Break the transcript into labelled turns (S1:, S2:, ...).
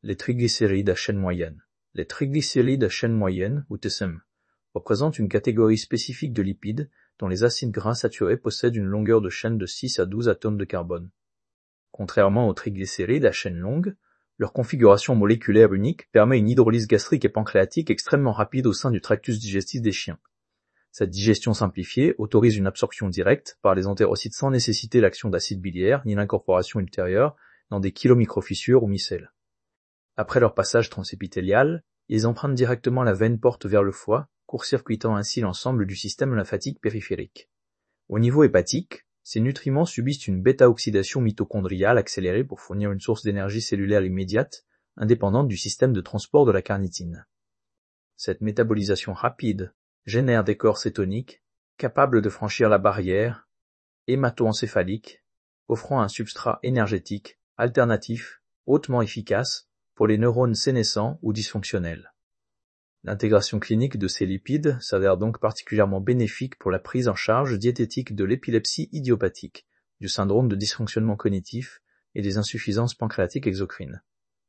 S1: Les triglycérides à chaîne moyenne. Les triglycérides à chaîne moyenne, ou TSM, représentent une catégorie spécifique de lipides dont les acides gras saturés possèdent une longueur de chaîne de 6 à 12 atomes de carbone. Contrairement aux triglycérides à chaîne longue, leur configuration moléculaire unique permet une hydrolyse gastrique et pancréatique extrêmement rapide au sein du tractus digestif des chiens. Cette digestion simplifiée autorise une absorption directe par les entérocytes sans nécessiter l'action d'acide biliaire ni l'incorporation ultérieure dans des kilomicrofissures ou micelles. Après leur passage transépithélial, ils empruntent directement la veine porte vers le foie, court-circuitant ainsi l'ensemble du système lymphatique périphérique. Au niveau hépatique, ces nutriments subissent une bêta-oxydation mitochondriale accélérée pour fournir une source d'énergie cellulaire immédiate, indépendante du système de transport de la carnitine. Cette métabolisation rapide génère des corps cétoniques, capables de franchir la barrière hémato-encéphalique, offrant un substrat énergétique, alternatif, hautement efficace, pour les neurones sénescents ou dysfonctionnels. L'intégration clinique de ces lipides s'avère donc particulièrement bénéfique pour la prise en charge diététique de l'épilepsie idiopathique, du syndrome de dysfonctionnement cognitif et des insuffisances pancréatiques exocrines.